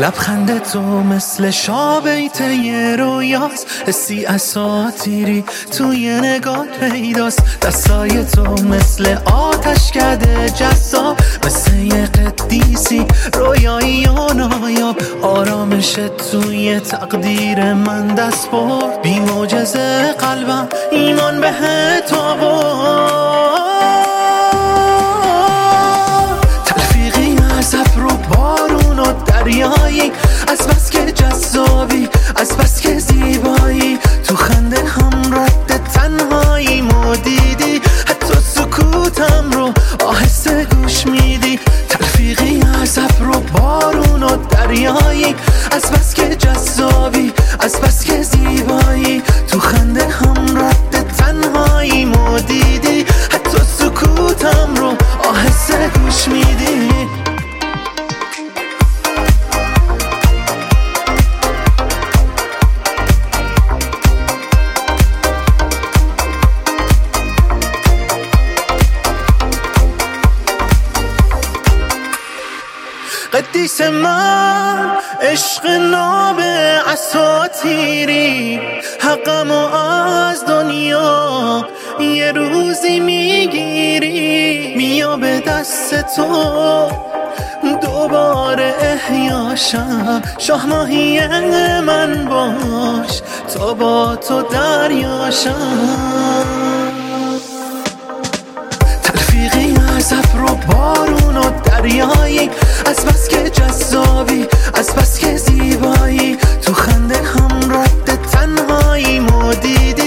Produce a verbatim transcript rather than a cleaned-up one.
لبخند تو مثل شابیت یه رویاست، حسی اساطیری توی نگات پیداست. دستای تو مثل آتش کده جذاب، مثل یه قدیسی رویایی یا نایاب. آرامش توی تقدیر من دست برد، بی معجزه قلبم ایمان بهت آورد. تلفیقی از ابر و بارون و دریایی، از بس که جذابی، از بس که زیبایی. تو خنده هم رد تنهایی مو دیدی، حتی سکوتم رو آهسته گوش میدی. تلفیقی از ابر و بارون و دریایی، از بس که جذابی، از بس که زیبایی. تو خنده هم رد تنهایی مو دیدی، حتی سکوتم رو آهسته گوش میدی. قدیس من عشق ناب اساطیری، حقمو از دنیا یه روزی میگیری. میا به دست تو دوباره احیاشم، شاه ماهی من باش تا با تو دریاشم. تلفیقی از ابر و بارون و دریایی، از بس که جذابی، از بس که زیبایی. تو خنده هم رد تنهایی مو دیدی،